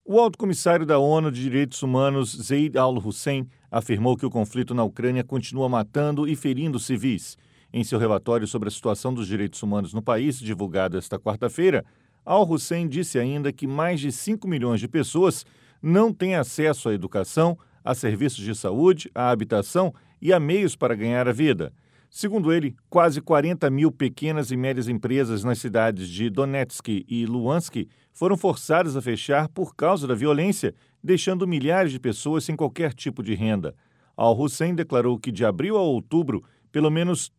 O alto comissário da ONU de Direitos Humanos, Zeid al-Hussein, afirmou que o conflito na Ucrânia continua matando e ferindo civis. Em seu relatório sobre a situação dos direitos humanos no país, divulgado esta quarta-feira, al-Hussein disse ainda que mais de 5 milhões de pessoas não têm acesso à educação, a serviços de saúde, à habitação e a meios para ganhar a vida. Segundo ele, quase 40 mil pequenas e médias empresas nas cidades de Donetsk e Luhansk foram forçadas a fechar por causa da violência, deixando milhares de pessoas sem qualquer tipo de renda. Al-Hussein declarou que de abril a outubro, pelo menos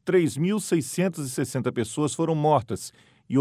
3.660 pessoas foram mortas e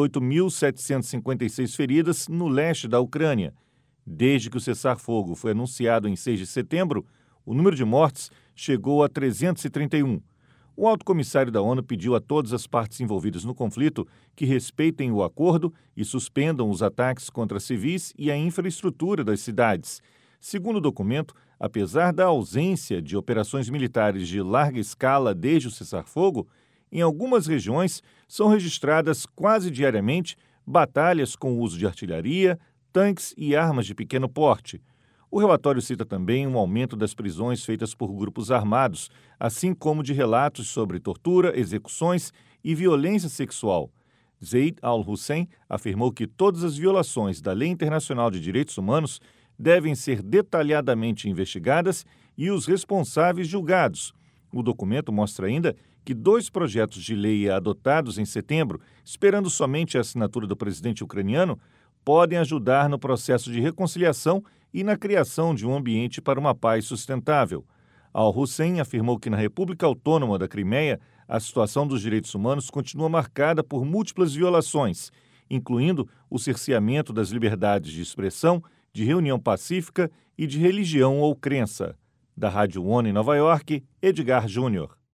8.756 feridas no leste da Ucrânia. Desde que o cessar-fogo foi anunciado em 6 de setembro, o número de mortes chegou a 331. O alto comissário da ONU pediu a todas as partes envolvidas no conflito que respeitem o acordo e suspendam os ataques contra civis e a infraestrutura das cidades. Segundo o documento, apesar da ausência de operações militares de larga escala desde o cessar-fogo, em algumas regiões são registradas quase diariamente batalhas com o uso de artilharia, tanques e armas de pequeno porte. O relatório cita também um aumento das prisões feitas por grupos armados, assim como de relatos sobre tortura, execuções e violência sexual. Zeid al-Hussein afirmou que todas as violações da Lei Internacional de Direitos Humanos devem ser detalhadamente investigadas e os responsáveis julgados. O documento mostra ainda que 2 projetos de lei adotados em setembro, esperando somente a assinatura do presidente ucraniano, podem ajudar no processo de reconciliação e na criação de um ambiente para uma paz sustentável. Al-Hussein afirmou que na República Autônoma da Crimeia, a situação dos direitos humanos continua marcada por múltiplas violações, incluindo o cerceamento das liberdades de expressão, de reunião pacífica e de religião ou crença. Da Rádio ONU em Nova York, Edgar Júnior.